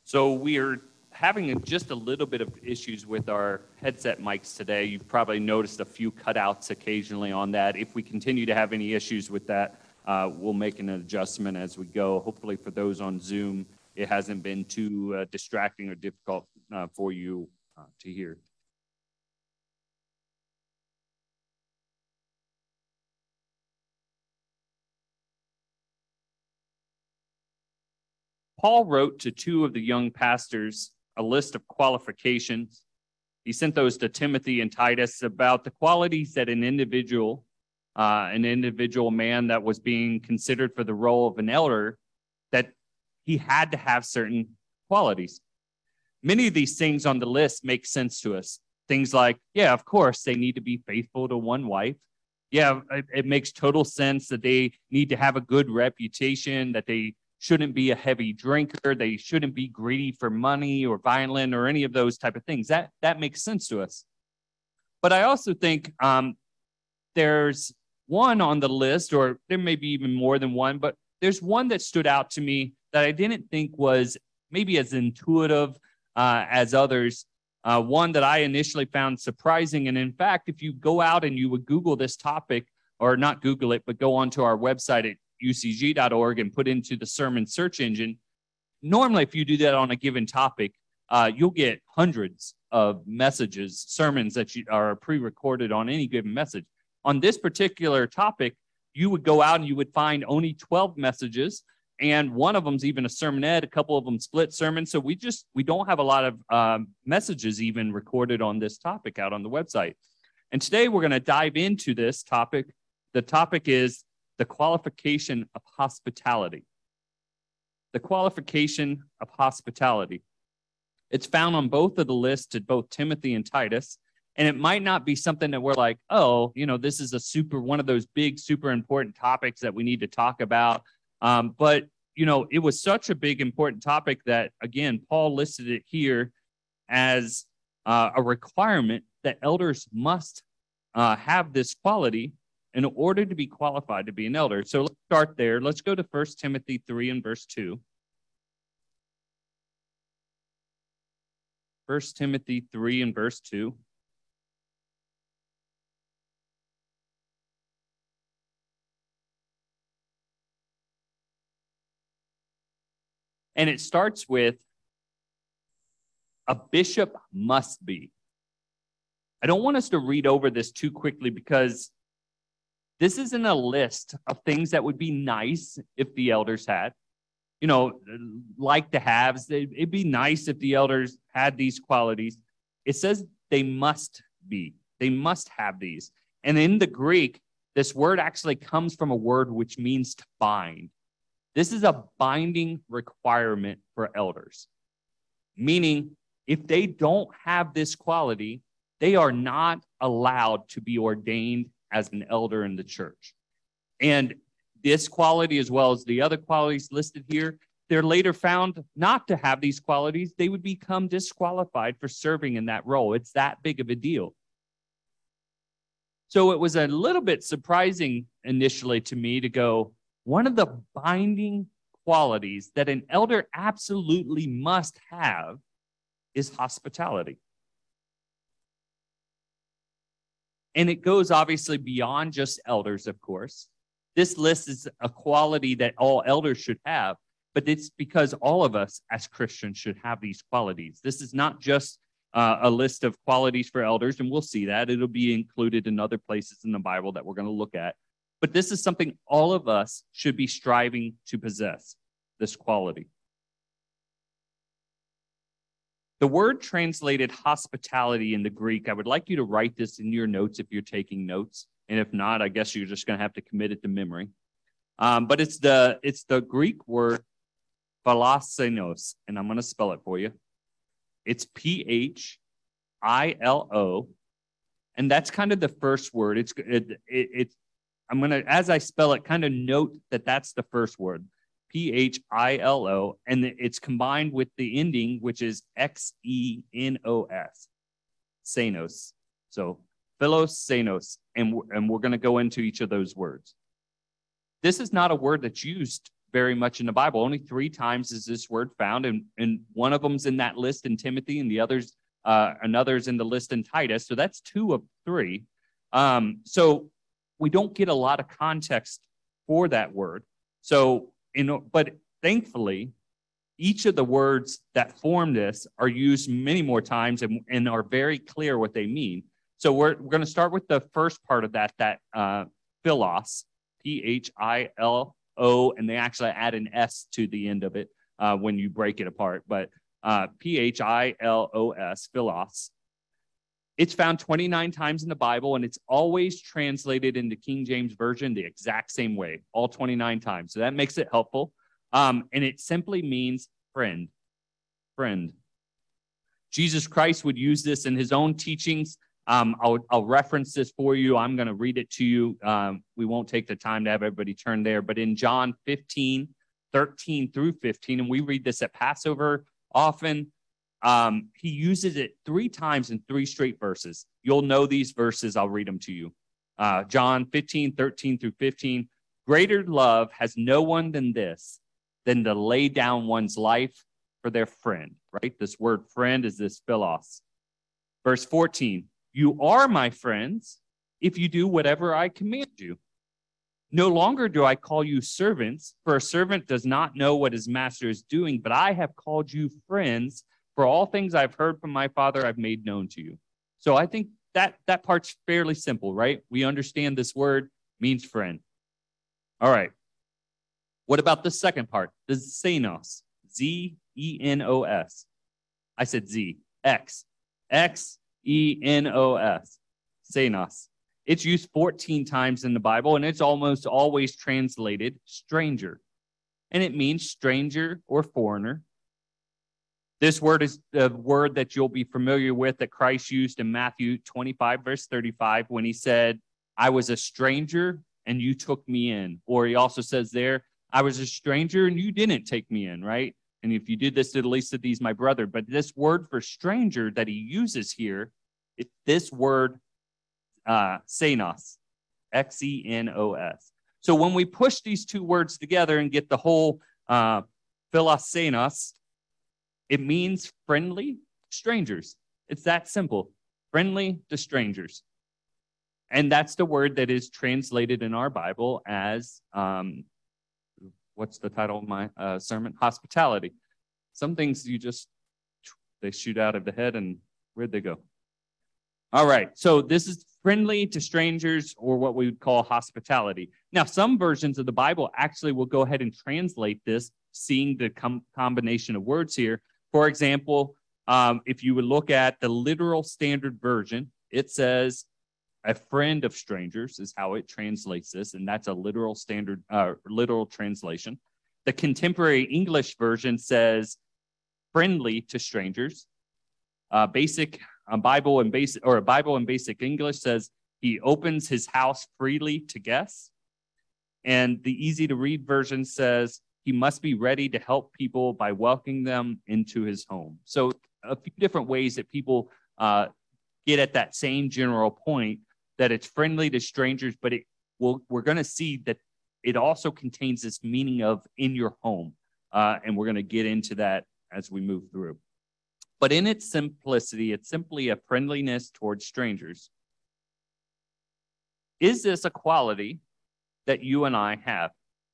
So we are having just a little bit of issues with our headset mics today. You've probably noticed a few cutouts occasionally on that. If we continue to have any issues with that, we'll make an adjustment as we go. Hopefully for those on Zoom, it hasn't been too distracting or difficult for you to hear. Paul wrote to two of the young pastors a list of qualifications. He sent those to Timothy and Titus about the qualities that an individual man that was being considered for the role of an elder, that he had to have certain qualities. Many of these things on the list make sense to us. Things like, yeah, of course, they need to be faithful to one wife. Yeah, it makes total sense that they need to have a good reputation, that they shouldn't be a heavy drinker. They shouldn't be greedy for money or violent or any of those type of things. That makes sense to us. But I also think there's one on the list, or there may be even more than one, but there's one that stood out to me that I didn't think was maybe as intuitive as others. One that I initially found surprising. And in fact, if you go out and you would Google this topic, or not Google it, but go onto our website at ucg.org and put into the sermon search engine, normally if you do that on a given topic, you'll get hundreds of messages, sermons that are pre-recorded on any given message. On this particular topic, you would go out and you would find only 12 messages, and one of them's even a sermonette, a couple of them split sermons. So we don't have a lot of messages even recorded on this topic out on the website. And today we're going to dive into this topic. The topic is the qualification of hospitality. The qualification of hospitality. It's found on both of the lists at both Timothy and Titus. And it might not be something that we're like, oh, this is one of those big, super important topics that we need to talk about. But it was such a big, important topic that, again, Paul listed it here as a requirement that elders must have this quality in order to be qualified to be an elder. So let's start there. Let's go to 1 Timothy 3 and verse 2. 1 Timothy 3 and verse 2. And it starts with, a bishop must be. I don't want us to read over this too quickly because this isn't a list of things that would be nice if the elders had. Like to haves. It'd be nice if the elders had these qualities. It says they must be. They must have these. And in the Greek, this word actually comes from a word which means to bind. This is a binding requirement for elders, meaning if they don't have this quality, they are not allowed to be ordained as an elder in the church. And this quality, as well as the other qualities listed here, they're later found not to have these qualities. They would become disqualified for serving in that role. It's that big of a deal. So it was a little bit surprising initially to me to go, one of the binding qualities that an elder absolutely must have is hospitality. And it goes obviously beyond just elders, of course. This list is a quality that all elders should have, but it's because all of us as Christians should have these qualities. This is not just a list of qualities for elders, and we'll see that. It'll be included in other places in the Bible that we're going to look at. But this is something all of us should be striving to possess, this quality. The word translated hospitality in the Greek, I would like you to write this in your notes if you're taking notes. And if not, I guess you're just going to have to commit it to memory. But it's the Greek word philoxenos, and I'm going to spell it for you. It's Philo, and that's kind of the first word. I'm going to, as I spell it, kind of note that that's the first word. Philo, and it's combined with the ending, which is Xenos, Xenos. So philoxenos, and we're going to go into each of those words. This is not a word that's used very much in the Bible. Only 3 times is this word found, and one of them's in that list in Timothy, and the others, another's in the list in Titus. So that's 2 of 3. So we don't get a lot of context for that word. So, but thankfully, each of the words that form this are used many more times and are very clear what they mean. So we're going to start with the first part of that philos, Philo, and they actually add an S to the end of it when you break it apart. But Philos, philos. It's found 29 times in the Bible, and it's always translated into King James Version the exact same way, all 29 times. So that makes it helpful. And it simply means friend. Friend. Jesus Christ would use this in his own teachings. I'll reference this for you. I'm going to read it to you. We won't take the time to have everybody turn there. But in John 15, 13 through 15, and we read this at Passover often, he uses it 3 times in 3 straight verses. You'll know these verses. I'll read them to you. John 15, 13 through 15. Greater love has no one than this, than to lay down one's life for their friend, right? This word friend is this philos. Verse 14, you are my friends if you do whatever I command you. No longer do I call you servants, for a servant does not know what his master is doing, but I have called you friends. For all things I've heard from my Father, I've made known to you. So I think that part's fairly simple, right? We understand this word means friend. All right. What about the second part? The xenos, Z-E-N-O-S. I said Z, X, X-E-N-O-S, xenos. It's used 14 times in the Bible, and it's almost always translated stranger. And it means stranger or foreigner. This word is the word that you'll be familiar with that Christ used in Matthew 25, verse 35, when he said, I was a stranger and you took me in. Or he also says there, I was a stranger and you didn't take me in, right? And if you did this to the least of these, my brother. But this word for stranger that he uses here, it's this word, xenos, X-E-N-O-S. So when we push these 2 words together and get the whole philoxenos, it means friendly strangers. It's that simple. Friendly to strangers. And that's the word that is translated in our Bible as, what's the title of my sermon? Hospitality. Some things they shoot out of the head, and where'd they go? All right. So this is friendly to strangers, or what we would call hospitality. Now, some versions of the Bible actually will go ahead and translate this, seeing the combination of words here. For example, if you would look at the literal standard version, it says a friend of strangers is how it translates this, and that's a literal standard, literal translation. The contemporary English version says friendly to strangers. Basic Bible and basic English says he opens his house freely to guests. And the easy to read version says he must be ready to help people by welcoming them into his home. So a few different ways that people get at that same general point, that it's friendly to strangers, but we're going to see that it also contains this meaning of in your home. And we're going to get into that as we move through. But in its simplicity, it's simply a friendliness towards strangers. Is this a quality that you and I have?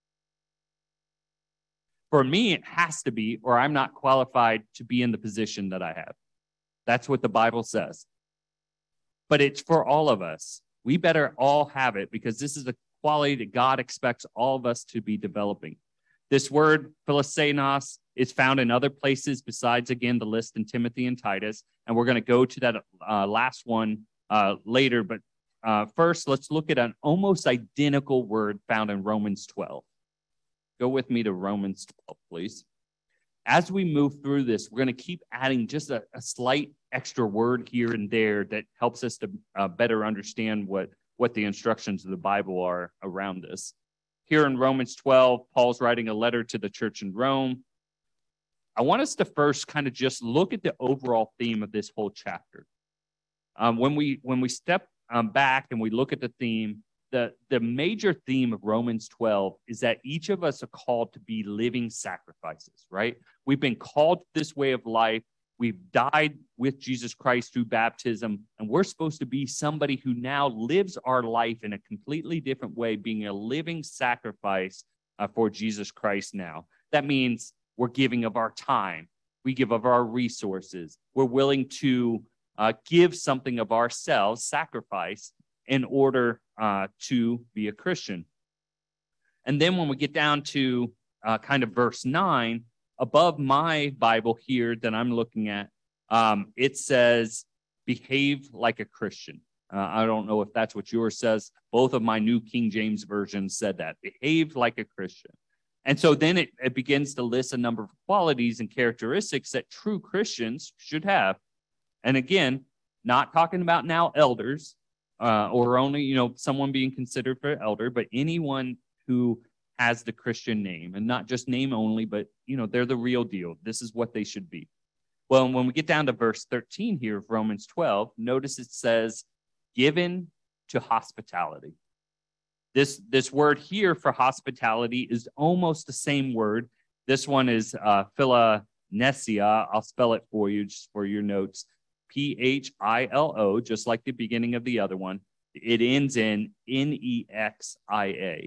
For me, it has to be, or I'm not qualified to be in the position that I have. That's what the Bible says. But it's for all of us. We better all have it, because this is a quality that God expects all of us to be developing. This word, philoxenos, is found in other places besides, again, the list in Timothy and Titus. And we're going to go to that last one later. But first, let's look at an almost identical word found in Romans 12. Go with me to Romans 12, please. As we move through this, we're going to keep adding just a slight extra word here and there that helps us to better understand what the instructions of the Bible are around this. Here in Romans 12, Paul's writing a letter to the church in Rome. I want us to first kind of just look at the overall theme of this whole chapter. When we step back and we look at the theme the major theme of Romans 12 is that each of us are called to be living sacrifices, right? We've been called this way of life. We've died with Jesus Christ through baptism, and we're supposed to be somebody who now lives our life in a completely different way, being a living sacrifice for Jesus Christ now. That means we're giving of our time. We give of our resources. We're willing to give something of ourselves, sacrifice, in order to be a Christian. And then when we get down to kind of verse 9, above my Bible here that I'm looking at, it says, behave like a Christian. I don't know if that's what yours says. Both of my New King James versions said that. Behave like a Christian. And so then it begins to list a number of qualities and characteristics that true Christians should have. And again, not talking about now elders, or only, someone being considered for elder, but anyone who has the Christian name, and not just name only, but, they're the real deal. This is what they should be. Well, when we get down to verse 13 here of Romans 12, notice it says, given to hospitality. This word here for hospitality is almost the same word. This one is philonesia. I'll spell it for you just for your notes. Philo, just like the beginning of the other one. It ends in nexia.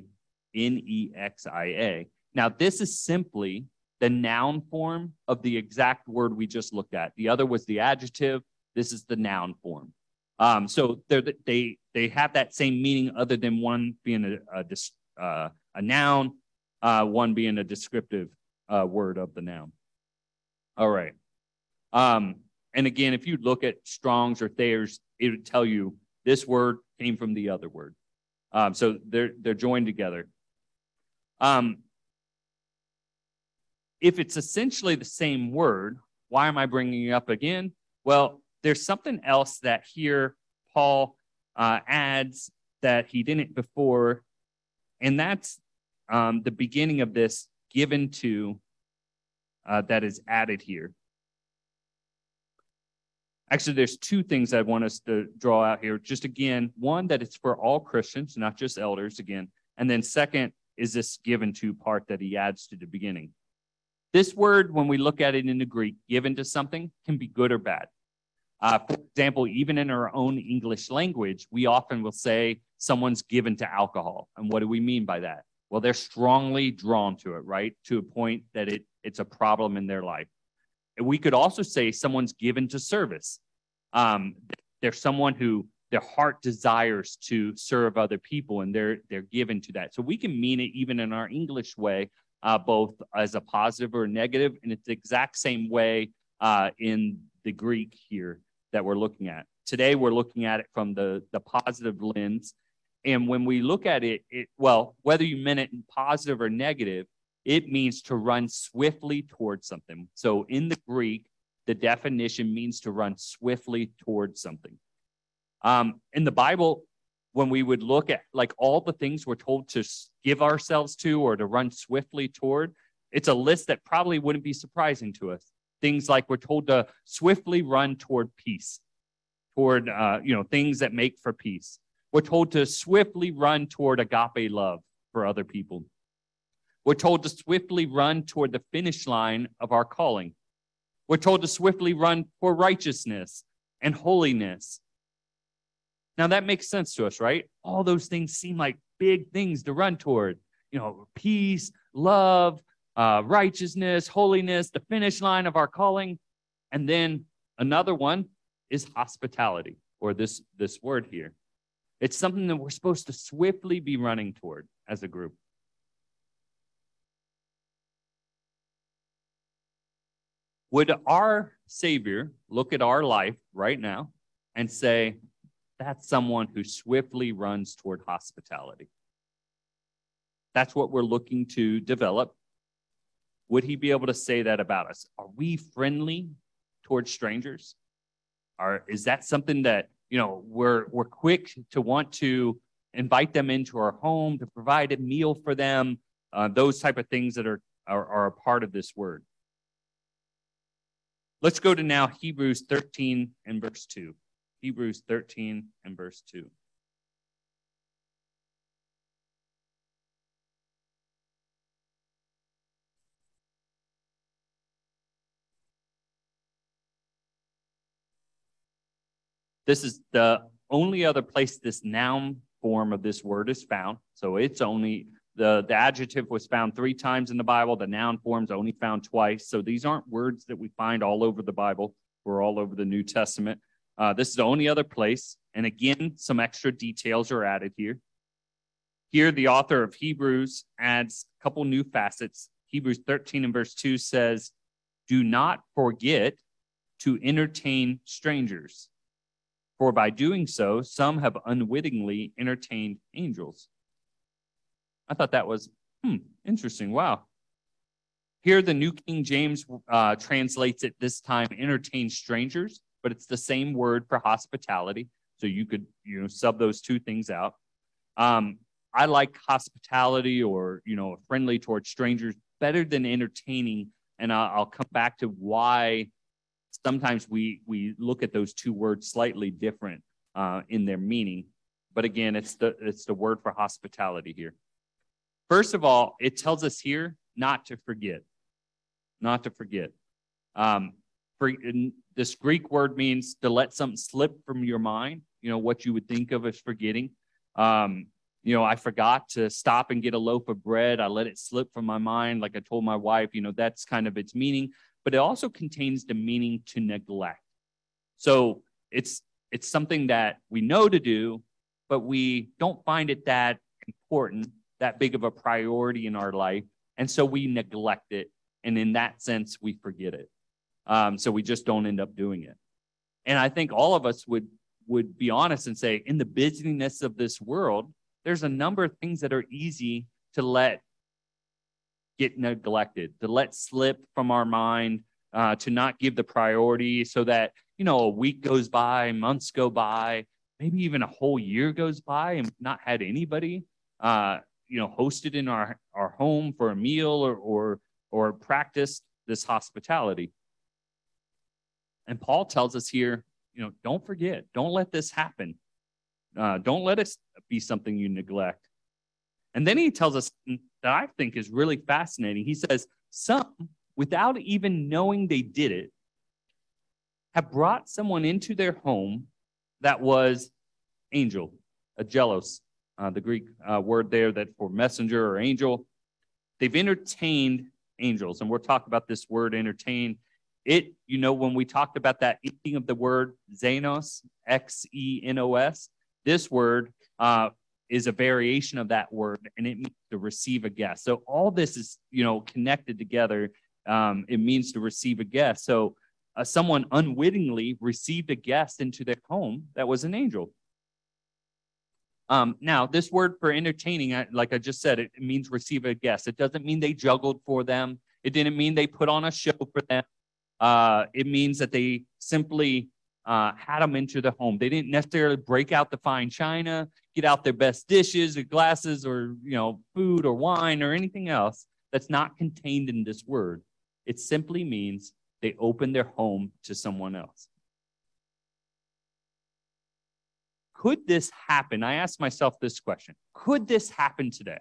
Nexia. Now, this is simply the noun form of the exact word we just looked at. The other was the adjective. This is the noun form. So they have that same meaning, other than one being a noun, one being a descriptive word of the noun. All right. And again, if you look at Strong's or Thayer's, it would tell you this word came from the other word. So they're joined together. If it's essentially the same word, why am I bringing it up again? Well, there's something else that here Paul adds that he didn't before, and that's the beginning of this given to that is added here. Actually, there's two things I want us to draw out here. Just again, one, that it's for all Christians, not just elders, again. And then second is this given to part that he adds to the beginning. This word, when we look at it in the Greek, given to something, can be good or bad. For example, even in our own English language, we often will say someone's given to alcohol. And what do we mean by that? Well, they're strongly drawn to it, right? To a point that it's a problem in their life. And we could also say someone's given to service. They're someone who their heart desires to serve other people, and they're given to that. So we can mean it even in our English way, both as a positive or a negative, and it's the exact same way in the Greek here that we're looking at. Today, we're looking at it from the positive lens. And when we look at it, whether you meant it in positive or negative, it means to run swiftly towards something. So in the Greek, the definition means to run swiftly towards something. In the Bible, when we would look at like all the things we're told to give ourselves to or to run swiftly toward, it's a list that probably wouldn't be surprising to us. Things like we're told to swiftly run toward peace, toward things that make for peace. We're told to swiftly run toward agape love for other people. We're told to swiftly run toward the finish line of our calling. We're told to swiftly run for righteousness and holiness. Now that makes sense to us, right? All those things seem like big things to run toward. Peace, love, righteousness, holiness, the finish line of our calling. And then another one is hospitality, or this word here. It's something that we're supposed to swiftly be running toward as a group. Would our Savior look at our life right now and say, that's someone who swiftly runs toward hospitality? That's what we're looking to develop. Would he be able to say that about us? Are we friendly towards strangers? Is that something that, we're quick to want to invite them into our home, to provide a meal for them, those type of things that are a part of this word? Let's go to now Hebrews 13 and verse 2. Hebrews 13 and verse 2. This is the only other place this noun form of this word is found. So it's only, the adjective was found 3 times in the Bible. The noun form's only found twice. So these aren't words that we find all over the Bible or all over the New Testament. This is the only other place. And again, some extra details are added here. Here, the author of Hebrews adds a couple new facets. Hebrews 13 and verse 2 says, "Do not forget to entertain strangers, for by doing so, some have unwittingly entertained angels." I thought that was interesting. Wow. Here, the New King James translates it this time, entertain strangers, but it's the same word for hospitality. So you could, sub those 2 things out. I like hospitality or, friendly towards strangers better than entertaining. And I'll come back to why sometimes we look at those 2 words slightly different in their meaning. But again, it's the word for hospitality here. First of all, it tells us here not to forget. Not to forget. This Greek word means to let something slip from your mind, what you would think of as forgetting. I forgot to stop and get a loaf of bread. I let it slip from my mind. Like I told my wife, that's kind of its meaning. But it also contains the meaning to neglect. So it's something that we know to do, but we don't find it that important, that big of a priority in our life. And so we neglect it. And in that sense, we forget it. So we just don't end up doing it. And I think all of us would be honest and say, in the busyness of this world, there's a number of things that are easy to let get neglected, to let slip from our mind, to not give the priority so that, a week goes by, months go by, maybe even a whole year goes by and not had anybody, hosted in our home for a meal or practiced this hospitality. And Paul tells us here, don't forget, don't let this happen. Don't let it be something you neglect. And then he tells us that I think is really fascinating. He says, some, without even knowing they did it, have brought someone into their home that was angel, angelos, the Greek word there that for messenger or angel. They've entertained angels. And we'll talk about this word entertain. It, when we talked about that ending of the word xenos, Xenos, this word is a variation of that word, and it means to receive a guest. So all this is, connected together. It means to receive a guest. So someone unwittingly received a guest into their home that was an angel. Now, this word for entertaining, like I just said, it means receive a guest. It doesn't mean they juggled for them. It didn't mean they put on a show for them. It means that they simply had them into the home. They didn't necessarily break out the fine china, get out their best dishes or glasses or, food or wine or anything else that's not contained in this word. It simply means they open their home to someone else. Could this happen? I asked myself this question. Could this happen today?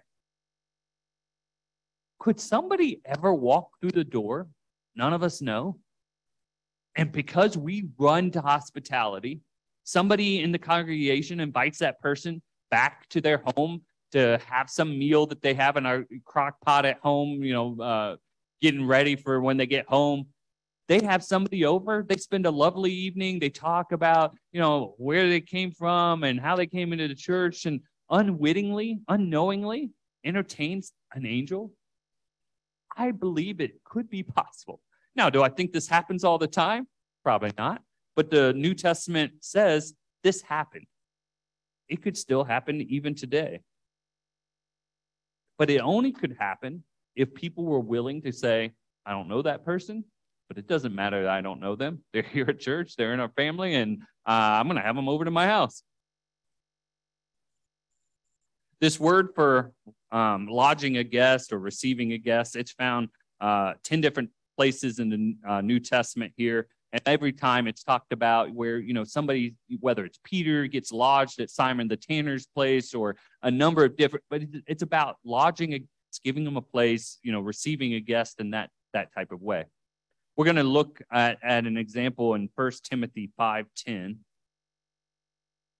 Could somebody ever walk through the door? None of us know. And because we run to hospitality, somebody in the congregation invites that person back to their home to have some meal that they have in our crock pot at home, getting ready for when they get home. They have somebody over. They spend a lovely evening. They talk about, where they came from and how they came into the church, and unwittingly, unknowingly entertains an angel. I believe it could be possible. Now, do I think this happens all the time? Probably not. But the New Testament says this happened. It could still happen even today. But it only could happen if people were willing to say, I don't know that person, but it doesn't matter that I don't know them. They're here at church. They're in our family, and I'm going to have them over to my house. This word for lodging a guest or receiving a guest, it's found 10 different places in the New Testament here. And every time it's talked about where, somebody, whether it's Peter gets lodged at Simon the tanner's place, or a number of different, but it's about lodging, it's giving them a place, receiving a guest in that type of way. We're going to look at an example in 1 Timothy 5:10.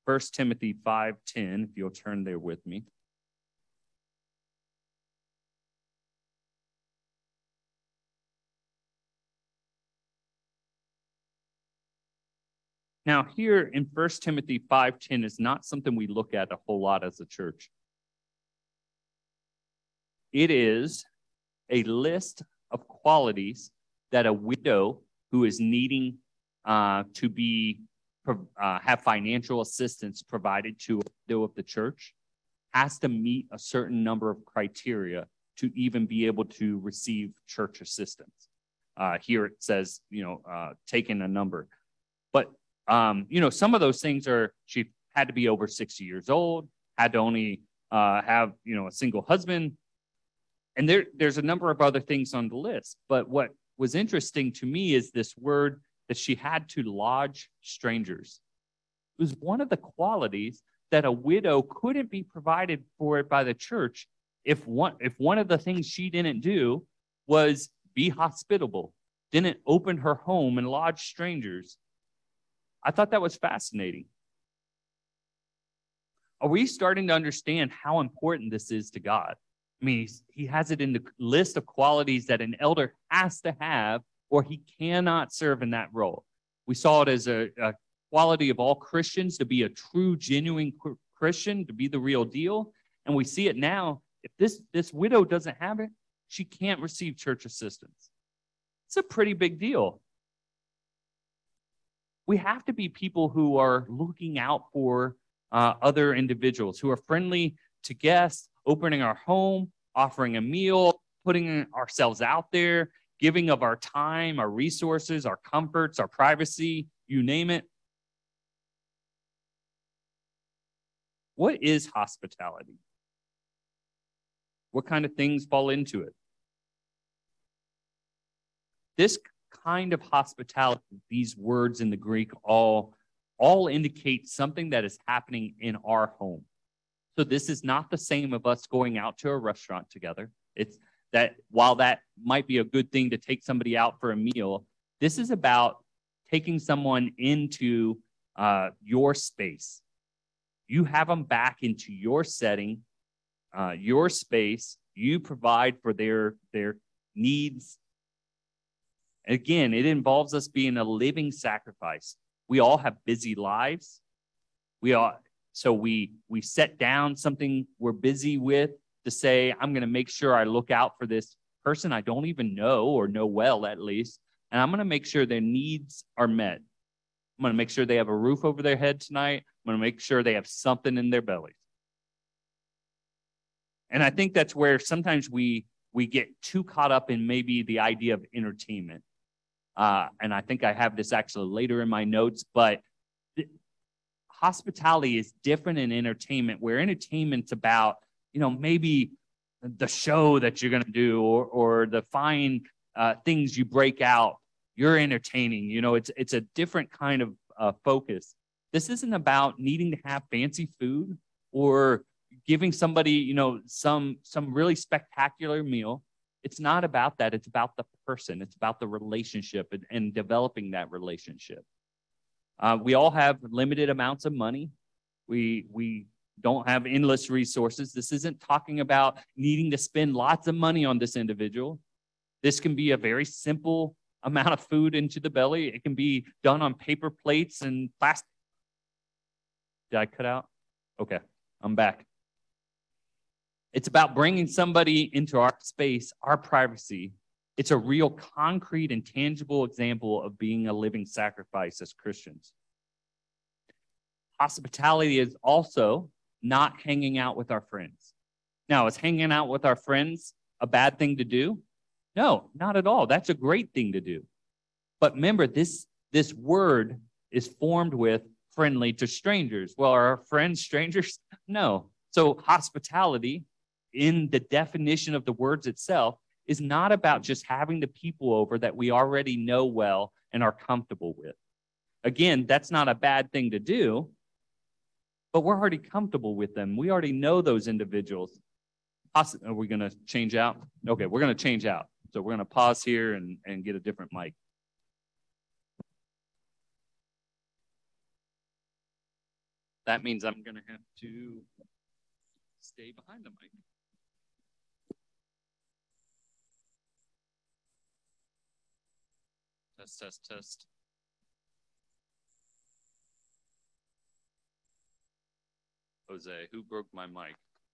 1 Timothy 5:10, if you'll turn there with me. Now, here in 1 Timothy 5:10 is not something we look at a whole lot as a church. It is a list of qualities that a widow who is needing to be have financial assistance provided to a widow of the church has to meet a certain number of criteria to even be able to receive church assistance. Here it says, taking a number. But, some of those things are, she had to be over 60 years old, had to only have, a single husband. And there's a number of other things on the list. But what was interesting to me is this word that she had to lodge strangers. It was one of the qualities that a widow couldn't be provided for by the church if one of the things she didn't do was be hospitable, didn't open her home and lodge strangers. I thought that was fascinating. Are we starting to understand how important this is to God? I mean, he has it in the list of qualities that an elder has to have, or he cannot serve in that role. We saw it as a quality of all Christians to be a true, genuine Christian, to be the real deal. And we see it now. If this widow doesn't have it, she can't receive church assistance. It's a pretty big deal. We have to be people who are looking out for other individuals, who are friendly to guests, opening our home, offering a meal, putting ourselves out there, giving of our time, our resources, our comforts, our privacy, you name it. What is hospitality? What kind of things fall into it? This kind of hospitality, these words in the Greek all indicate something that is happening in our home. So this is not the same of us going out to a restaurant together. It's that while that might be a good thing to take somebody out for a meal, this is about taking someone into your space. You have them back into your setting, your space. You provide for their needs. Again, it involves us being a living sacrifice. We all have busy lives. So we set down something we're busy with to say, I'm going to make sure I look out for this person I don't even know, or know well at least, and I'm going to make sure their needs are met. I'm going to make sure they have a roof over their head tonight. I'm going to make sure they have something in their bellies. And I think that's where sometimes we get too caught up in maybe the idea of entertainment. And I think I have this actually later in my notes, but hospitality is different in entertainment, where entertainment's about, maybe the show that you're going to do, or the fine things you break out. You're entertaining. It's a different kind of focus. This isn't about needing to have fancy food or giving somebody, some really spectacular meal. It's not about that. It's about the person. It's about the relationship and developing that relationship. We all have limited amounts of money. We don't have endless resources. This isn't talking about needing to spend lots of money on this individual. This can be a very simple amount of food into the belly. It can be done on paper plates and plastic. Did I cut out? Okay, I'm back. It's about bringing somebody into our space, our privacy. It's a real concrete and tangible example of being a living sacrifice as Christians. Hospitality is also not hanging out with our friends. Now, is hanging out with our friends a bad thing to do? No, not at all. That's a great thing to do. But remember, this word is formed with friendly to strangers. Well, are our friends strangers? No. So hospitality, in the definition of the words itself, is not about just having the people over that we already know well and are comfortable with. Again, that's not a bad thing to do, but we're already comfortable with them. We already know those individuals. Are we going to change out? Okay, we're going to change out. So we're going to pause here and get a different mic. that means I'm going to have to stay behind the mic. Test, test, test. Jose, who broke my mic?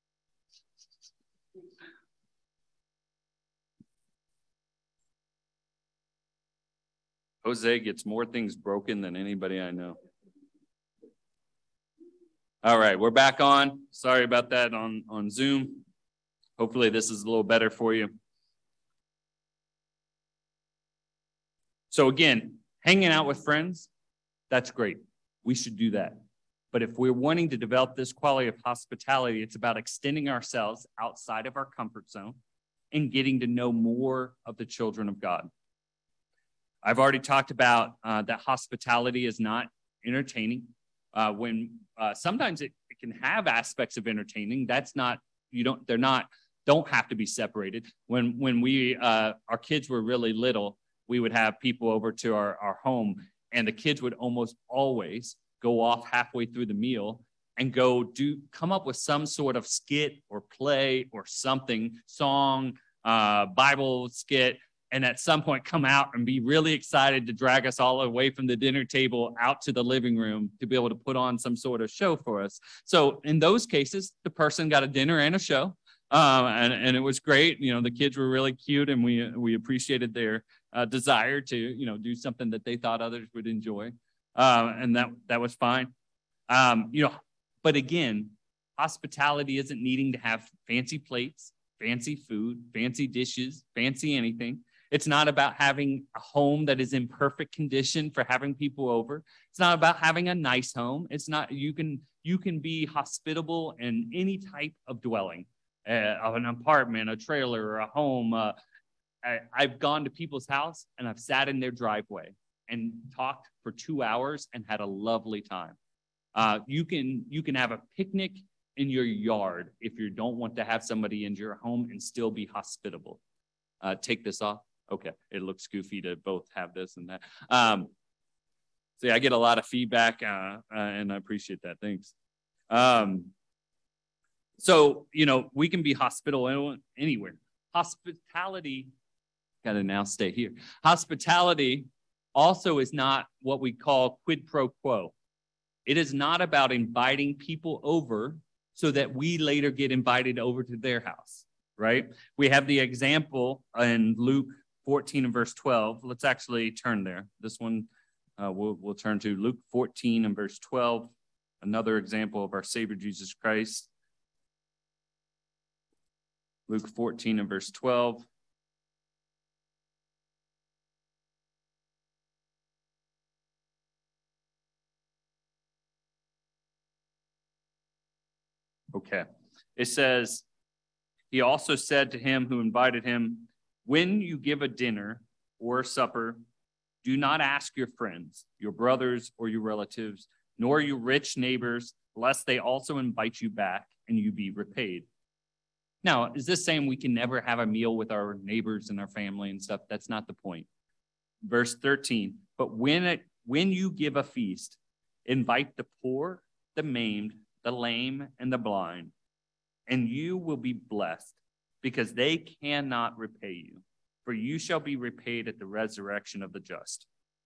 Jose gets more things broken than anybody I know. All right, we're back on. Sorry about that on Zoom. Hopefully this is a little better for you. So again, hanging out with friends, that's great. We should do that. But if we're wanting to develop this quality of hospitality, it's about extending ourselves outside of our comfort zone and getting to know more of the children of God. I've already talked about that hospitality is not entertaining. When sometimes it can have aspects of entertaining. That's not, don't have to be separated. When we, our kids were really little, we would have people over to our home, and the kids would almost always go off halfway through the meal and come up with some sort of skit or play or something, song, Bible skit, and at some point come out and be really excited to drag us all away from the dinner table out to the living room to be able to put on some sort of show for us. So in those cases, the person got a dinner and a show, and it was great. The kids were really cute, and we appreciated their desire to do something that they thought others would enjoy, and that was fine. But again, hospitality isn't needing to have fancy plates, fancy food, fancy dishes, fancy anything. It's not about having a home that is in perfect condition for having people over. It's not about having a nice home. It's not, you can be hospitable in any type of dwelling, of an apartment, a trailer, or a home. I've gone to people's house and I've sat in their driveway and talked for 2 hours and had a lovely time. You can have a picnic in your yard if you don't want to have somebody in your home and still be hospitable. Take this off. Okay, it looks goofy to both have this and that. So yeah, I get a lot of feedback, and I appreciate that. Thanks. So we can be hospitable anywhere. Hospitality, got to now stay here. Hospitality also is not what we call quid pro quo. It is not about inviting people over so that we later get invited over to their house, right? We have the example in Luke 14 and verse 12. Let's actually turn there. This one we'll turn to Luke 14 and verse 12, another example of our Savior Jesus Christ. Luke 14 and verse 12. Okay. It says, he also said to him who invited him, when you give a dinner or a supper, do not ask your friends, your brothers or your relatives, nor your rich neighbors, lest they also invite you back and you be repaid. Now, is this saying we can never have a meal with our neighbors and our family and stuff? That's not the point. Verse 13, but when you give a feast, invite the poor, the maimed, the lame, and the blind, and you will be blessed, because they cannot repay you, for you shall be repaid at the resurrection of the just.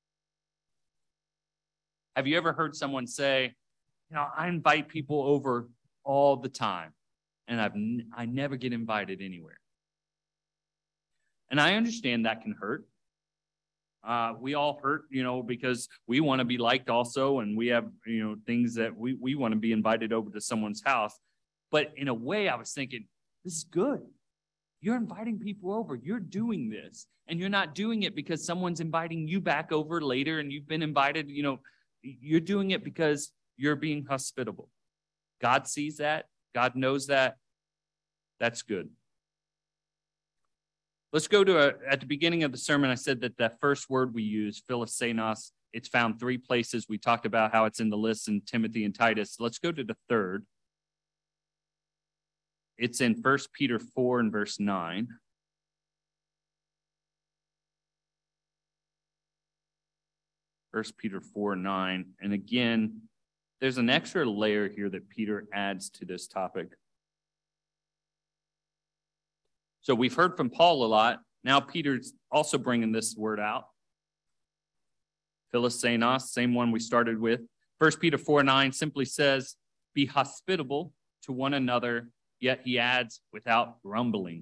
Have you ever heard someone say, I invite people over all the time, and I never get invited anywhere? And I understand that can hurt. We all hurt, because we want to be liked also, and we have, things that we want to be invited over to someone's house. But in a way, I was thinking, this is good. You're inviting people over. You're doing this, and you're not doing it because someone's inviting you back over later and you've been invited. You're doing it because you're being hospitable. God sees that. God knows that. That's good. Let's go to at the beginning of the sermon, I said that first word we use, philosenos, it's found 3 places. We talked about how it's in the list in Timothy and Titus. Let's go to the third. It's in 1 Peter 4 and verse 9. First Peter 4:9. And again, there's an extra layer here that Peter adds to this topic. So we've heard from Paul a lot. Now Peter's also bringing this word out. Philiszenos, same one we started with. 1 Peter 4:9 simply says, be hospitable to one another, yet he adds, without grumbling.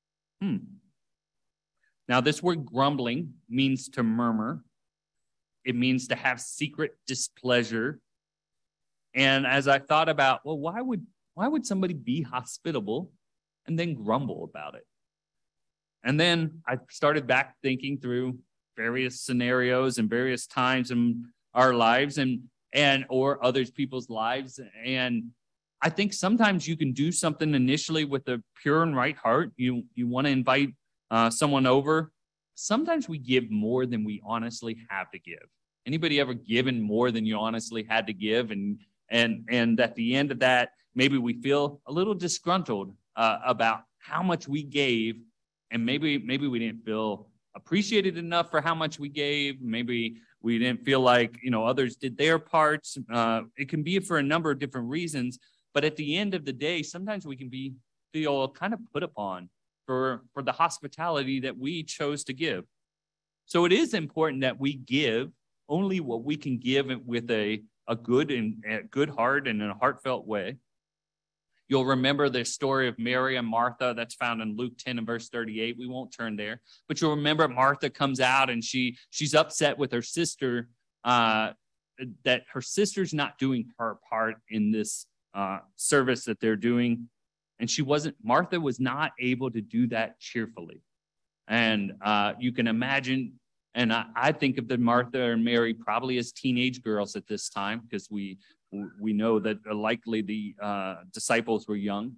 Now this word grumbling means to murmur. It means to have secret displeasure. And as I thought about, well, why would somebody be hospitable and then grumble about it? And then I started back thinking through various scenarios and various times in our lives and or others people's lives. And I think sometimes you can do something initially with a pure and right heart. You want to invite someone over. Sometimes we give more than we honestly have to give. Anybody ever given more than you honestly had to give? And at the end of that, maybe we feel a little disgruntled about how much we gave. And maybe we didn't feel appreciated enough for how much we gave. Maybe we didn't feel like, others did their parts. It can be for a number of different reasons. But at the end of the day, sometimes we can feel kind of put upon for the hospitality that we chose to give. So it is important that we give only what we can give with a good heart and in a heartfelt way. You'll remember the story of Mary and Martha that's found in Luke 10 and verse 38. We won't turn there, but you'll remember Martha comes out and she's upset with her sister that her sister's not doing her part in this service that they're doing. And Martha was not able to do that cheerfully. And you can imagine, and I think of the Martha and Mary probably as teenage girls at this time, because we know that likely the disciples were young.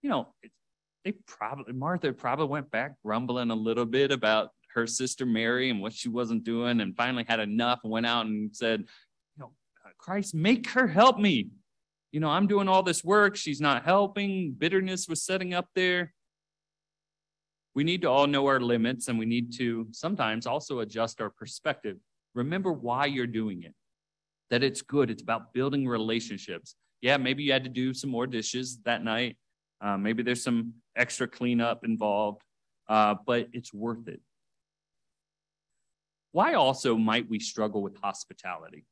Martha probably went back grumbling a little bit about her sister Mary and what she wasn't doing, and finally had enough and went out and said, Christ, make her help me. I'm doing all this work. She's not helping. Bitterness was setting up there. We need to all know our limits, and we need to sometimes also adjust our perspective. Remember why you're doing it, that it's good. It's about building relationships. Yeah, maybe you had to do some more dishes that night. Maybe there's some extra cleanup involved, but it's worth it. Why also might we struggle with hospitality?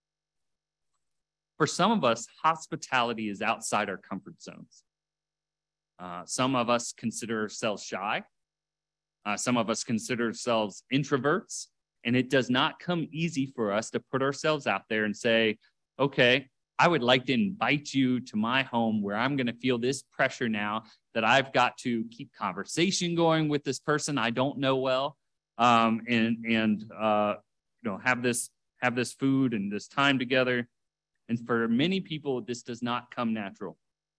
For some of us, hospitality is outside our comfort zones. Some of us consider ourselves shy. Some of us consider ourselves introverts. And it does not come easy for us to put ourselves out there and say, okay, I would like to invite you to my home where I'm going to feel this pressure now that I've got to keep conversation going with this person I don't know well, and have this food and this time together. And for many people, this does not come natural.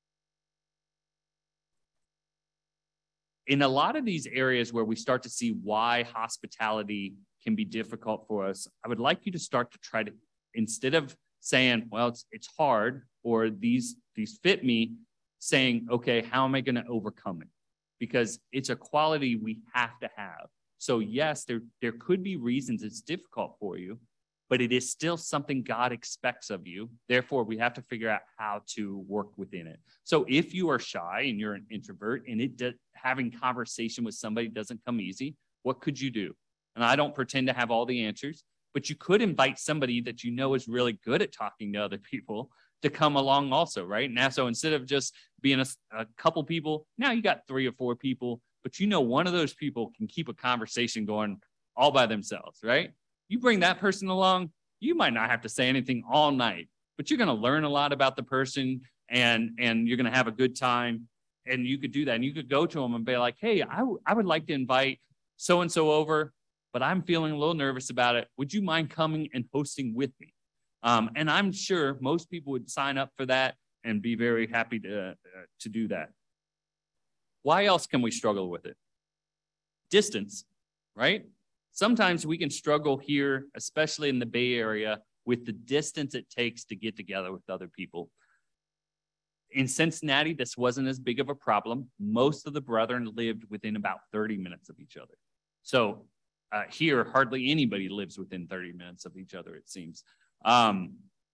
In a lot of these areas where we start to see why hospitality can be difficult for us, I would like you to start to try to, instead of saying, well, it's hard, or these fit me, saying, okay, how am I going to overcome it? Because it's a quality we have to have. So yes, there could be reasons it's difficult for you, but it is still something God expects of you. Therefore, we have to figure out how to work within it. So if you are shy and you're an introvert and having conversation with somebody doesn't come easy, what could you do? And I don't pretend to have all the answers, but you could invite somebody that you know is really good at talking to other people to come along also, right? Now, so instead of just being a couple people, now you got 3 or 4 people, but one of those people can keep a conversation going all by themselves, right? You bring that person along, you might not have to say anything all night, but you're going to learn a lot about the person, and you're going to have a good time. And you could do that. And you could go to them and be like, hey, I would like to invite so-and-so over, but I'm feeling a little nervous about it. Would you mind coming and hosting with me? And I'm sure most people would sign up for that and be very happy to do that. Why else can we struggle with it? Distance, right? Sometimes we can struggle here, especially in the Bay Area, with the distance it takes to get together with other people. In Cincinnati, this wasn't as big of a problem. Most of the brethren lived within about 30 minutes of each other. So here, hardly anybody lives within 30 minutes of each other, it seems.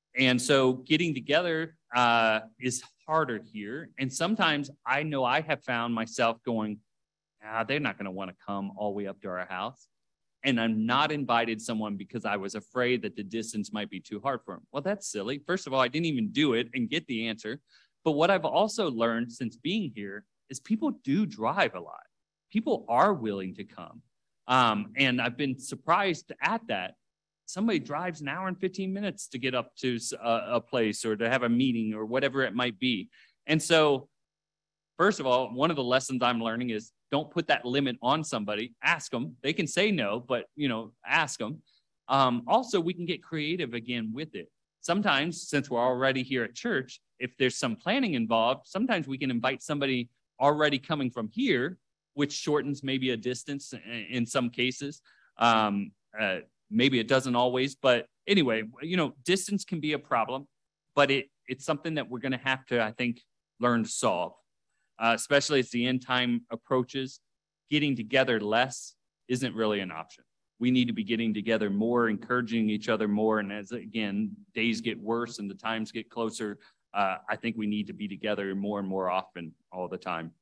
And so getting together is harder here. And sometimes I know I have found myself going, they're not going to want to come all the way up to our house. And I'm not invited someone because I was afraid that the distance might be too hard for them. Well, that's silly. First of all, I didn't even do it and get the answer. But what I've also learned since being here is people do drive a lot. People are willing to come. And I've been surprised at that. Somebody drives an hour and 15 minutes to get up to a place or to have a meeting or whatever it might be. And so, first of all, one of the lessons I'm learning is don't put that limit on somebody. Ask them. They can say no, but, ask them. Also, we can get creative again with it. Sometimes, since we're already here at church, if there's some planning involved, sometimes we can invite somebody already coming from here, which shortens maybe a distance in some cases. Maybe it doesn't always, but anyway, distance can be a problem, but it's something that we're going to have to, I think, learn to solve, especially as the end time approaches. Getting together less isn't really an option. We need to be getting together more, encouraging each other more. And as, again, days get worse and the times get closer, I think we need to be together more and more often all the time.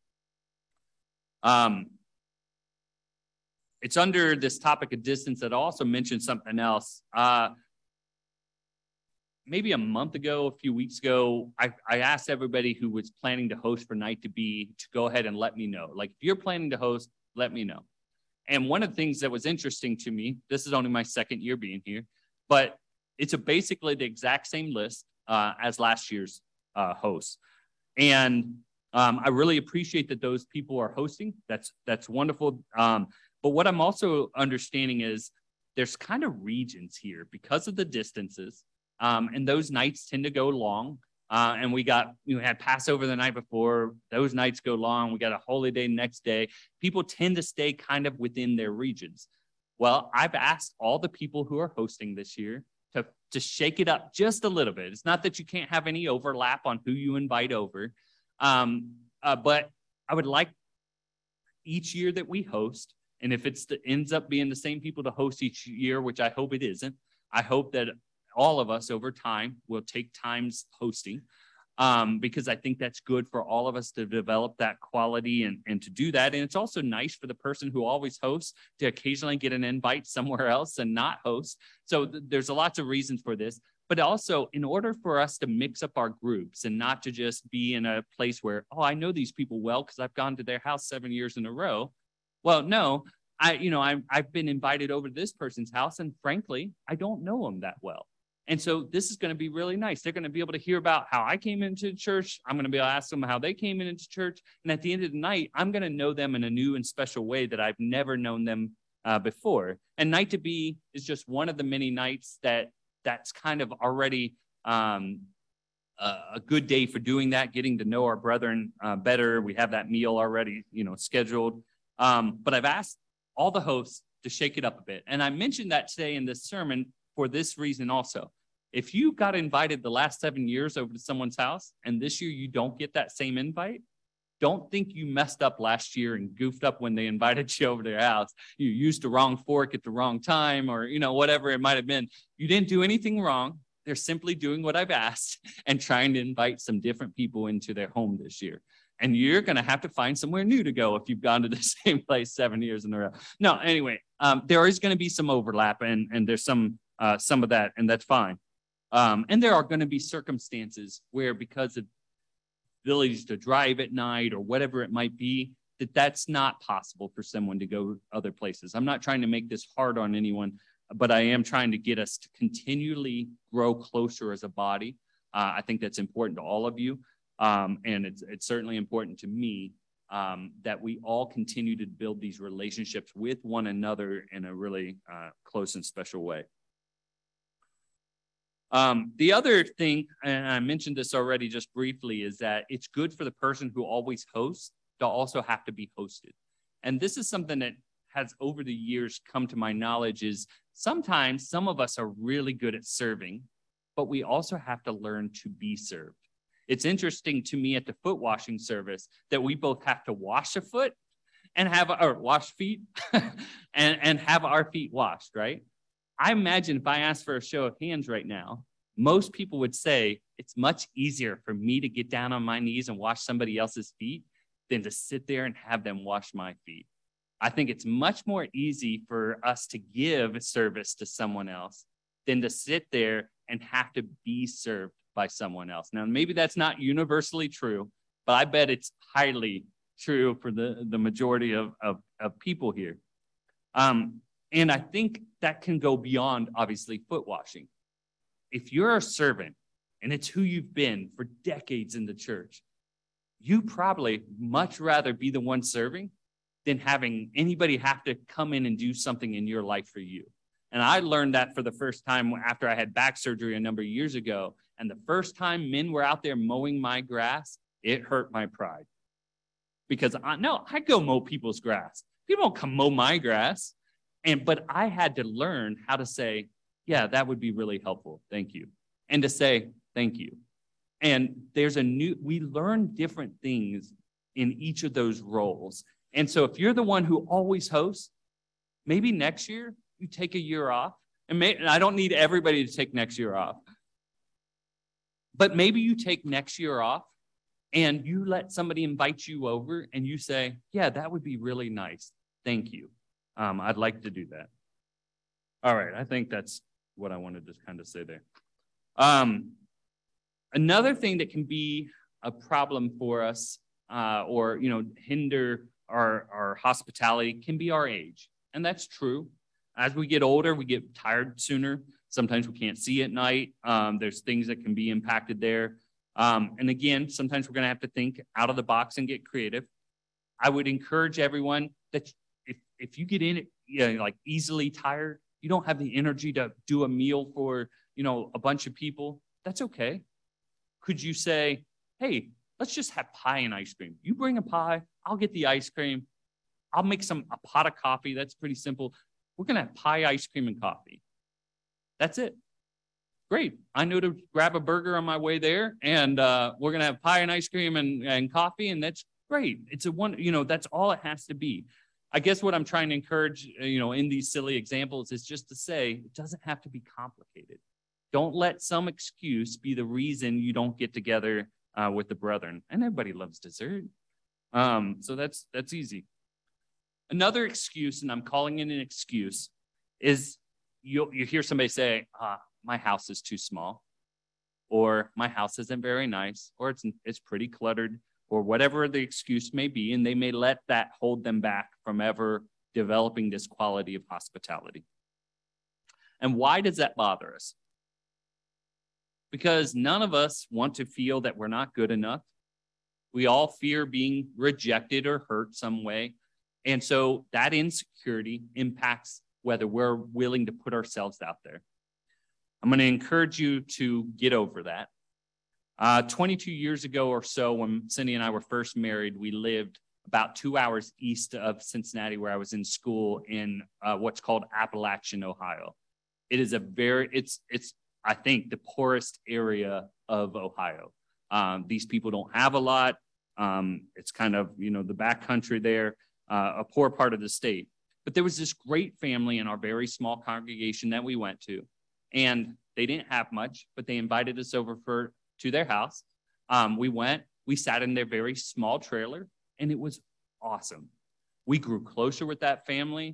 It's under this topic of distance that I also mentioned something else. Maybe a month ago, a few weeks ago, I asked everybody who was planning to host for Night to Be to go ahead and let me know. Like, if you're planning to host, let me know. And one of the things that was interesting to me, this is only my second year being here, but it's basically the exact same list as last year's hosts. And I really appreciate that those people are hosting. That's wonderful. But what I'm also understanding is there's kind of regions here because of the distances. And those nights tend to go long. And we had Passover the night before. Those nights go long. We got a holy day next day. People tend to stay kind of within their regions. Well, I've asked all the people who are hosting this year to shake it up just a little bit. It's not that you can't have any overlap on who you invite over. But I would like each year that we host, and if it ends up being the same people to host each year, which I hope it isn't, I hope that all of us over time will take times hosting, because I think that's good for all of us to develop that quality and to do that. And it's also nice for the person who always hosts to occasionally get an invite somewhere else and not host. So there's lots of reasons for this. But also, in order for us to mix up our groups and not to just be in a place where, I know these people well because I've gone to their house 7 years in a row. Well, no, I've been invited over to this person's house, and frankly, I don't know them that well. And so this is going to be really nice. They're going to be able to hear about how I came into church. I'm going to be able to ask them how they came into church. And at the end of the night, I'm going to know them in a new and special way that I've never known them before. And Night to Be is just one of the many nights that's kind of already a good day for doing that, getting to know our brethren better. We have that meal already, scheduled. But I've asked all the hosts to shake it up a bit. And I mentioned that today in this sermon for this reason also. If you got invited the last 7 years over to someone's house and this year you don't get that same invite, don't think you messed up last year and goofed up when they invited you over to their house. You used the wrong fork at the wrong time, or, whatever it might have been. You didn't do anything wrong. They're simply doing what I've asked and trying to invite some different people into their home this year. And you're going to have to find somewhere new to go if you've gone to the same place 7 years in a row. No, anyway, there is going to be some overlap, and there's some of that, and that's fine. And there are going to be circumstances where, because of abilities to drive at night or whatever it might be, that's not possible for someone to go other places. I'm not trying to make this hard on anyone, but I am trying to get us to continually grow closer as a body. I think that's important to all of you. And it's certainly important to me that we all continue to build these relationships with one another in a really close and special way. The other thing, and I mentioned this already just briefly, is that it's good for the person who always hosts to also have to be hosted. And this is something that has over the years come to my knowledge, is sometimes some of us are really good at serving, but we also have to learn to be served. It's interesting to me at the foot washing service that we both have to wash a foot and wash feet and have our feet washed, right? I imagine if I asked for a show of hands right now, most people would say it's much easier for me to get down on my knees and wash somebody else's feet than to sit there and have them wash my feet. I think it's much more easy for us to give service to someone else than to sit there and have to be served by someone else. Now, maybe that's not universally true, but I bet it's highly true for the majority of people here. And I think that can go beyond, obviously, foot washing. If you're a servant and it's who you've been for decades in the church, you probably much rather be the one serving than having anybody have to come in and do something in your life for you. And I learned that for the first time after I had back surgery a number of years ago. And the first time men were out there mowing my grass, it hurt my pride. Because I go mow people's grass. People don't come mow my grass. But I had to learn how to say, yeah, that would be really helpful. Thank you. And to say, thank you. And we learn different things in each of those roles. And so if you're the one who always hosts, maybe next year you take a year off. And I don't need everybody to take next year off. But maybe you take next year off and you let somebody invite you over and you say, yeah, that would be really nice. Thank you. I'd like to do that. All right. I think that's what I wanted to kind of say there. Another thing that can be a problem for us or hinder our hospitality can be our age. And that's true. As we get older, we get tired sooner. Sometimes we can't see at night. There's things that can be impacted there. And again, sometimes we're going to have to think out of the box and get creative. I would encourage everyone that if you get in it, like easily tired, you don't have the energy to do a meal for, a bunch of people, that's okay. Could you say, hey, let's just have pie and ice cream. You bring a pie, I'll get the ice cream. I'll make a pot of coffee. That's pretty simple. We're going to have pie, ice cream, and coffee. That's it. Great. I know to grab a burger on my way there, and we're going to have pie and ice cream and coffee, and that's great. It's that's all it has to be. I guess what I'm trying to encourage, in these silly examples is just to say it doesn't have to be complicated. Don't let some excuse be the reason you don't get together with the brethren. And everybody loves dessert. So that's easy. Another excuse, and I'm calling it an excuse, is you hear somebody say, my house is too small, or my house isn't very nice, or it's pretty cluttered, or whatever the excuse may be, and they may let that hold them back from ever developing this quality of hospitality. And why does that bother us? Because none of us want to feel that we're not good enough. We all fear being rejected or hurt some way. And so that insecurity impacts whether we're willing to put ourselves out there. I'm going to encourage you to get over that. 22 years ago or so, when Cindy and I were first married, we lived about 2 hours east of Cincinnati, where I was in school in what's called Appalachian, Ohio. It is it's I think, the poorest area of Ohio. These people don't have a lot. It's kind of, the backcountry there, a poor part of the state. But there was this great family in our very small congregation that we went to. And they didn't have much, but they invited us over to their house. We sat in their very small trailer, and it was awesome. We grew closer with that family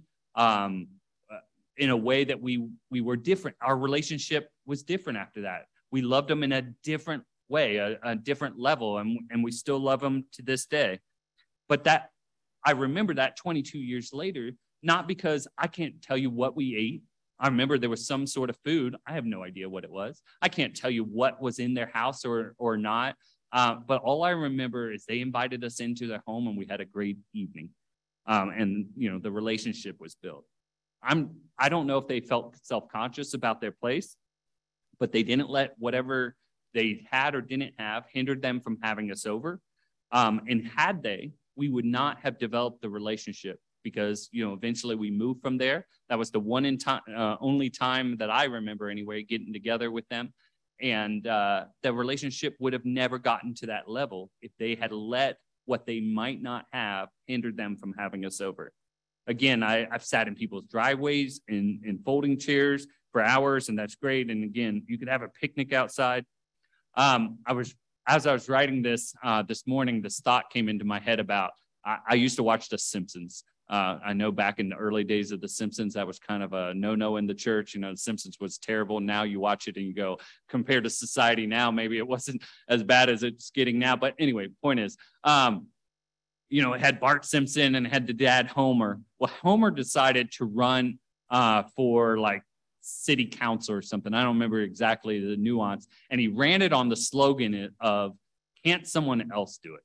in a way that we were different. Our relationship was different after that. We loved them in a different way, a different level, and we still love them to this day. But I remember that 22 years later, not because I can't tell you what we ate. I remember there was some sort of food. I have no idea what it was. I can't tell you what was in their house or not. But all I remember is they invited us into their home, and we had a great evening. And the relationship was built. I don't know if they felt self-conscious about their place, but they didn't let whatever they had or didn't have hindered them from having us over. And had they, we would not have developed the relationship, because eventually we moved from there. That was the only time that I remember anyway getting together with them, and the relationship would have never gotten to that level if they had let what they might not have hindered them from having us over. Again, I've sat in people's driveways in folding chairs for hours, and that's great. And again, you could have a picnic outside. As I was writing this this morning, this thought came into my head about I used to watch The Simpsons. I know back in the early days of The Simpsons, that was kind of a no-no in the church. You know, The Simpsons was terrible. Now you watch it and you go, compared to society now, maybe it wasn't as bad as it's getting now. But anyway, point is, you know, it had Bart Simpson and it had the dad Homer. Well, Homer decided to run for like city council or something. I don't remember exactly the nuance. And he ran it on the slogan of, "Can't someone else do it?"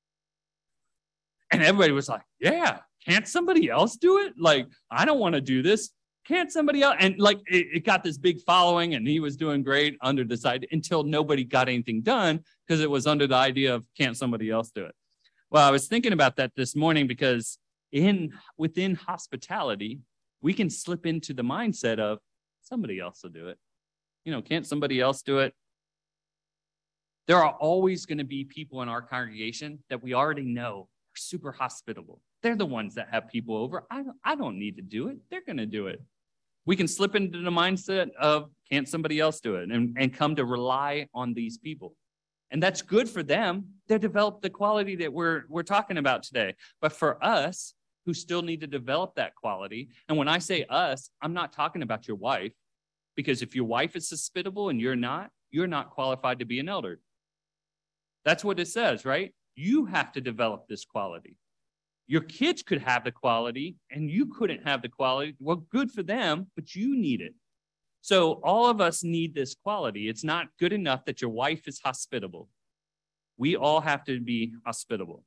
And everybody was like, yeah, can't somebody else do it? Like, I don't want to do this. Can't somebody else? And like, it got this big following and he was doing great under this idea until nobody got anything done because it was under the idea of can't somebody else do it? Well, I was thinking about that this morning because within hospitality, we can slip into the mindset of somebody else will do it. You know, can't somebody else do it? There are always going to be people in our congregation that we already know are super hospitable. They're the ones that have people over. I don't need to do it. They're going to do it. We can slip into the mindset of can't somebody else do it and come to rely on these people. And that's good for them. They develop the quality that we're talking about today. But for us who still need to develop that quality, and when I say us, I'm not talking about your wife, because if your wife is hospitable and you're not qualified to be an elder. That's what it says, right? You have to develop this quality. Your kids could have the quality and you couldn't have the quality. Well, good for them, but you need it. So all of us need this quality. It's not good enough that your wife is hospitable. We all have to be hospitable.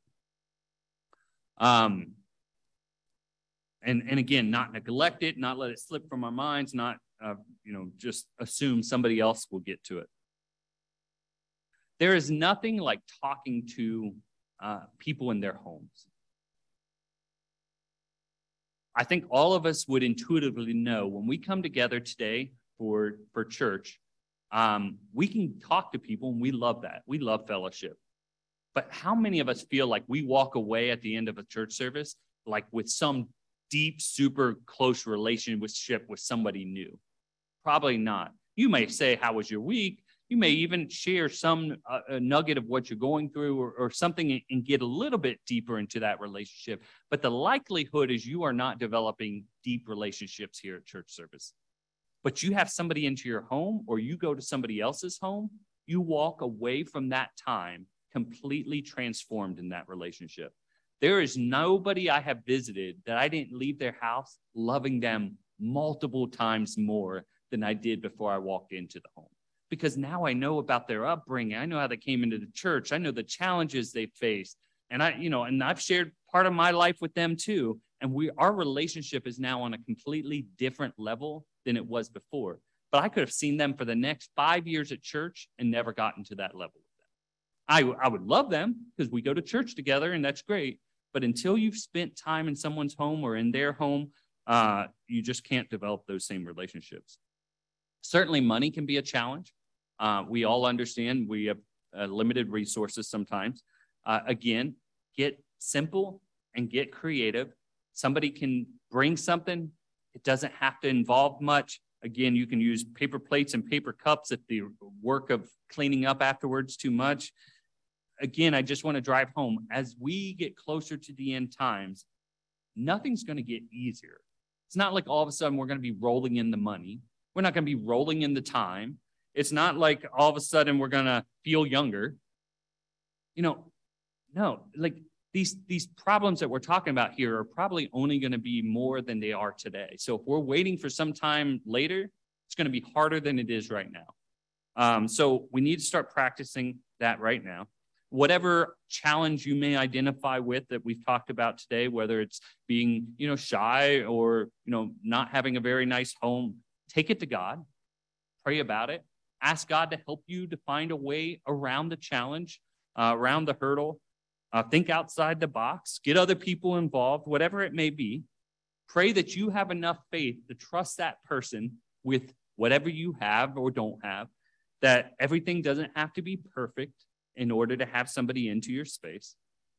And again, not neglect it, not let it slip from our minds, not just assume somebody else will get to it. There is nothing like talking to people in their homes. I think all of us would intuitively know when we come together today for church, we can talk to people and we love that. We love fellowship. But how many of us feel like we walk away at the end of a church service like with some deep, super close relationship with somebody new? Probably not. You may say, how was your week? You may even share some nugget of what you're going through or something and get a little bit deeper into that relationship. But the likelihood is you are not developing deep relationships here at church service. But you have somebody into your home or you go to somebody else's home, you walk away from that time completely transformed in that relationship. There is nobody I have visited that I didn't leave their house loving them multiple times more than I did before I walked into the home. Because now I know about their upbringing. I know how they came into the church. I know the challenges they faced. And I've shared part of my life with them too. And our relationship is now on a completely different level than it was before. But I could have seen them for the next 5 years at church and never gotten to that level with them. I would love them because we go to church together and that's great. But until you've spent time in someone's home or in their home, you just can't develop those same relationships. Certainly money can be a challenge. We all understand we have limited resources sometimes. Again, get simple and get creative. Somebody can bring something. It doesn't have to involve much. Again, you can use paper plates and paper cups if the work of cleaning up afterwards too much. Again, I just want to drive home. As we get closer to the end times, nothing's going to get easier. It's not like all of a sudden we're going to be rolling in the money. We're not going to be rolling in the time. It's not like all of a sudden we're going to feel younger. No, like these problems that we're talking about here are probably only going to be more than they are today. So if we're waiting for some time later, it's going to be harder than it is right now. So we need to start practicing that right now. Whatever challenge you may identify with that we've talked about today, whether it's being, shy or, not having a very nice home, take it to God, pray about it. Ask God to help you to find a way around the challenge, around the hurdle. Think outside the box. Get other people involved, whatever it may be. Pray that you have enough faith to trust that person with whatever you have or don't have, that everything doesn't have to be perfect in order to have somebody into your space.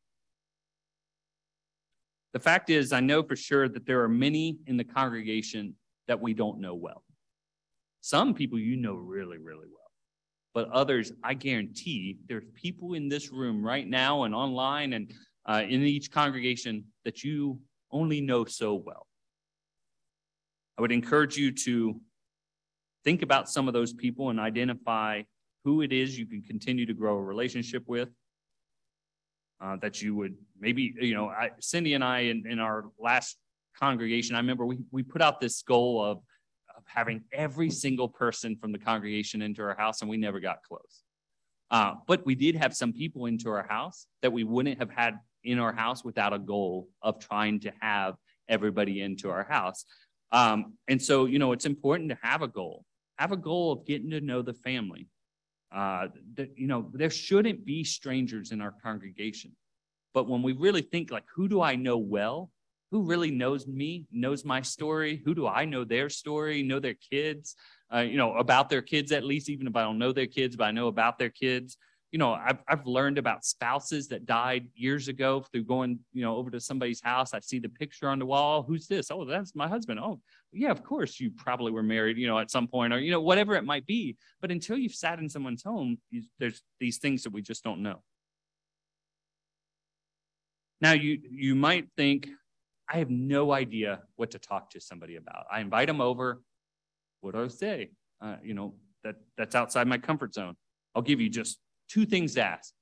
The fact is, I know for sure that there are many in the congregation that we don't know well. Some people you know really, really well. But others, I guarantee there's people in this room right now and online and in each congregation that you only know so well. I would encourage you to think about some of those people and identify who it is you can continue to grow a relationship with. That you would maybe, Cindy and I in our last congregation, I remember we put out this goal of having every single person from the congregation into our house, and we never got close. But we did have some people into our house that we wouldn't have had in our house without a goal of trying to have everybody into our house. And so, it's important to have a goal. Have a goal of getting to know the family. There shouldn't be strangers in our congregation. But when we really think, like, who do I know well? Who really knows me, knows my story? Who do I know their story, know their kids, about their kids at least, even if I don't know their kids, but I know about their kids. I've learned about spouses that died years ago through going, over to somebody's house. I see the picture on the wall. Who's this? Oh, that's my husband. Oh, yeah, of course you probably were married, at some point, or, whatever it might be. But until you've sat in someone's home, there's these things that we just don't know. Now, you might think, I have no idea what to talk to somebody about. I invite them over. What do I say? That's outside my comfort zone. I'll give you just 2 things to ask.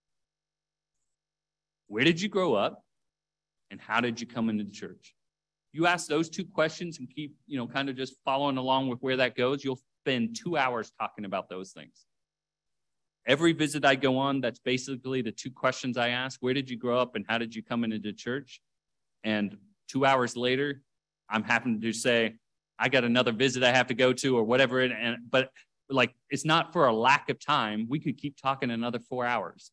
Where did you grow up? And how did you come into the church? You ask those 2 questions and keep, kind of just following along with where that goes. You'll spend 2 hours talking about those things. Every visit I go on, that's basically the 2 questions I ask. Where did you grow up and how did you come into the church? And 2 hours later, I'm having to say, I got another visit I have to go to or whatever. But it's not for a lack of time. We could keep talking another 4 hours.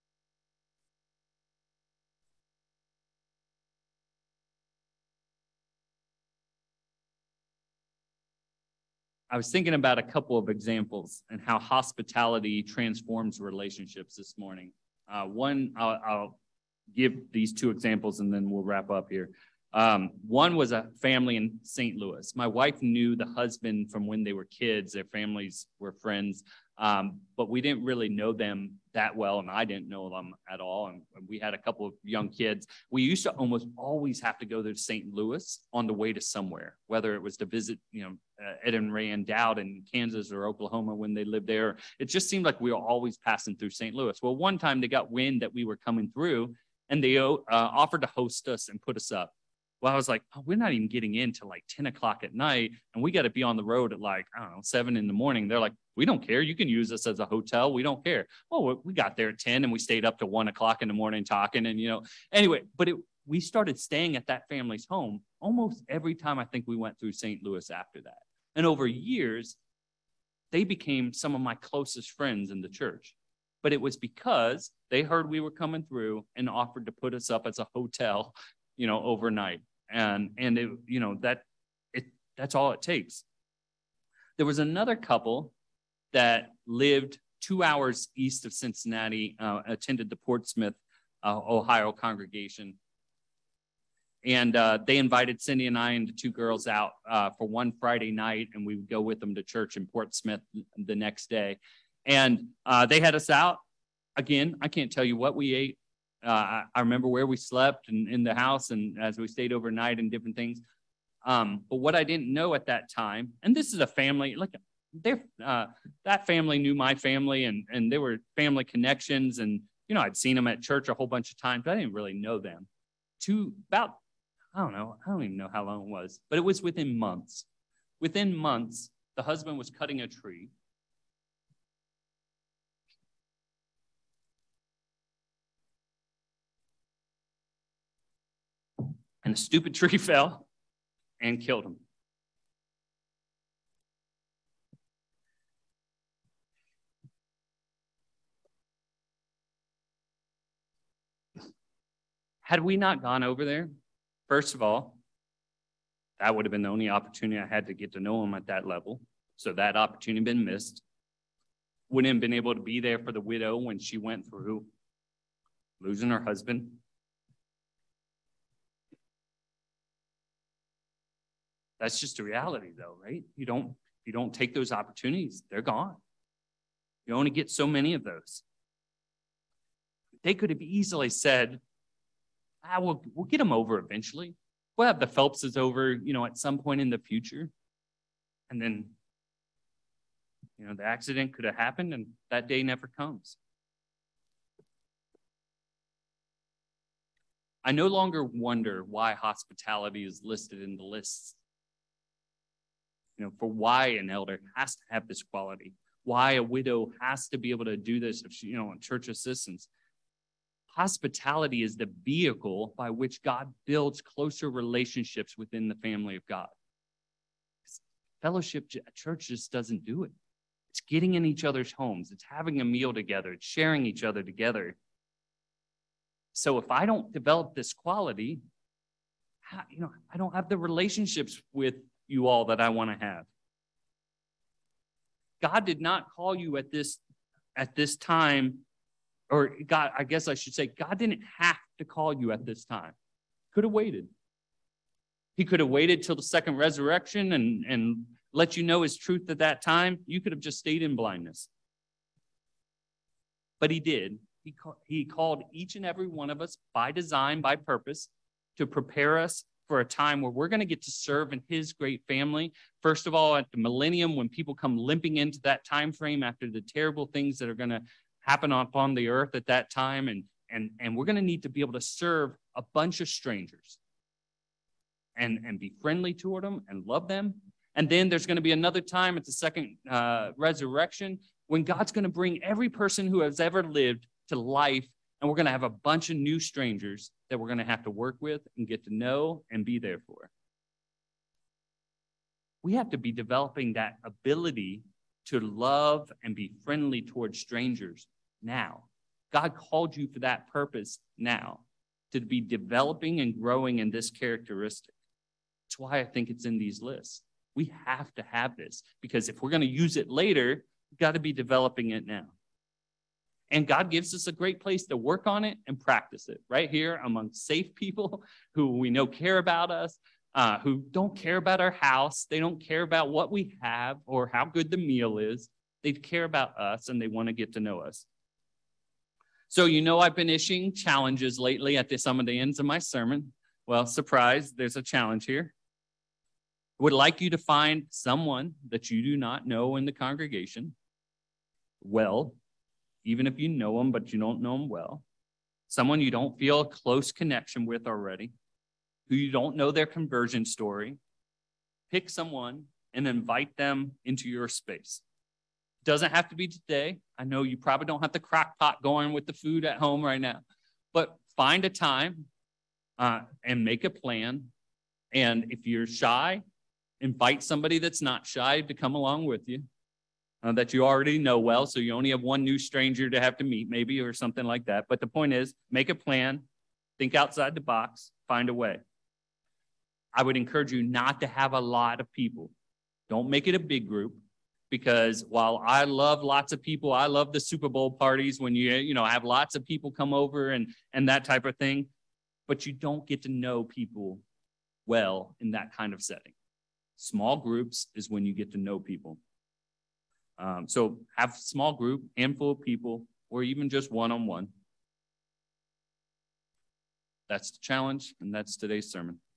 I was thinking about a couple of examples and how hospitality transforms relationships this morning. One, I'll give these 2 examples and then we'll wrap up here. One was a family in St. Louis. My wife knew the husband from when they were kids. Their families were friends, but we didn't really know them that well, and I didn't know them at all. And we had a couple of young kids. We used to almost always have to go to St. Louis on the way to somewhere, whether it was to visit, Ed and Rand Dowd in Kansas or Oklahoma when they lived there. It just seemed like we were always passing through St. Louis. Well, one time they got wind that we were coming through, and they offered to host us and put us up. Well, I was like, we're not even getting in till 10 o'clock at night, and we got to be on the road at 7 in the morning. They're like, we don't care. You can use us as a hotel. We don't care. Well, we got there at 10 and we stayed up to 1 o'clock in the morning talking and, anyway, but we started staying at that family's home almost every time I think we went through St. Louis after that. And over years, they became some of my closest friends in the church. But it was because they heard we were coming through and offered to put us up as a hotel, overnight. And that's all it takes. There was another couple that lived 2 hours east of Cincinnati, attended the Portsmouth, Ohio congregation. And they invited Cindy and I and the 2 girls out for one Friday night, and we would go with them to church in Portsmouth the next day. And they had us out. Again, I can't tell you what we ate. I remember where we slept and in the house and as we stayed overnight and different things. But what I didn't know at that time, and this is a family, that family knew my family and there were family connections. And, I'd seen them at church a whole bunch of times, but I didn't really know them. I don't even know how long it was, but it was within months. Within months, the husband was cutting a tree. And the stupid tree fell and killed him. Had we not gone over there, first of all, that would have been the only opportunity I had to get to know him at that level. So that opportunity had been missed. Wouldn't have been able to be there for the widow when she went through losing her husband. That's just a reality, though, right? You don't you don't take those opportunities, they're gone. You only get so many of those. They could have easily said, we'll get them over eventually. We'll have the Phelpses over, at some point in the future. And then, the accident could have happened and that day never comes. I no longer wonder why hospitality is listed in the lists. For why an elder has to have this quality, why a widow has to be able to do this if she, church assistants. Hospitality is the vehicle by which God builds closer relationships within the family of God. Fellowship at church just doesn't do it. It's getting in each other's homes. It's having a meal together. It's sharing each other together. So if I don't develop this quality, I don't have the relationships with you all that I want to have. God did not call you at this time, or God, I guess I should say, God didn't have to call you at this time. Could have waited. He could have waited till the second resurrection and let you know his truth at that time. You could have just stayed in blindness. But he did. He called each and every one of us by design, by purpose, to prepare us for a time where we're going to get to serve in his great family. First of all, at the millennium, when people come limping into that time frame after the terrible things that are going to happen upon the earth at that time, and we're going to need to be able to serve a bunch of strangers and be friendly toward them and love them. And then there's going to be another time at the second resurrection when God's going to bring every person who has ever lived to life, and we're going to have a bunch of new strangers that we're going to have to work with and get to know and be there for. We have to be developing that ability to love and be friendly towards strangers now. God called you for that purpose now, to be developing and growing in this characteristic. That's why I think it's in these lists. We have to have this, because if we're going to use it later, we've got to be developing it now. And God gives us a great place to work on it and practice it right here among safe people who we know care about us, who don't care about our house. They don't care about what we have or how good the meal is. They care about us and they want to get to know us. So, I've been issuing challenges lately at some of the ends of my sermon. Well, surprise, there's a challenge here. I would like you to find someone that you do not know in the congregation. Well, even if you know them, but you don't know them well. Someone you don't feel a close connection with already, who you don't know their conversion story. Pick someone and invite them into your space. Doesn't have to be today. I know you probably don't have the crock pot going with the food at home right now, but find a time and make a plan. And if you're shy, invite somebody that's not shy to come along with you. That you already know well, so you only have one new stranger to have to meet maybe, or something like that. But the point is, make a plan, think outside the box, find a way. I would encourage you not to have a lot of people. Don't make it a big group, because while I love lots of people, I love the Super Bowl parties when you have lots of people come over and that type of thing, but you don't get to know people well in that kind of setting. Small groups is when you get to know people. So have a small group, handful of people, or even just one-on-one. That's the challenge, and that's today's sermon.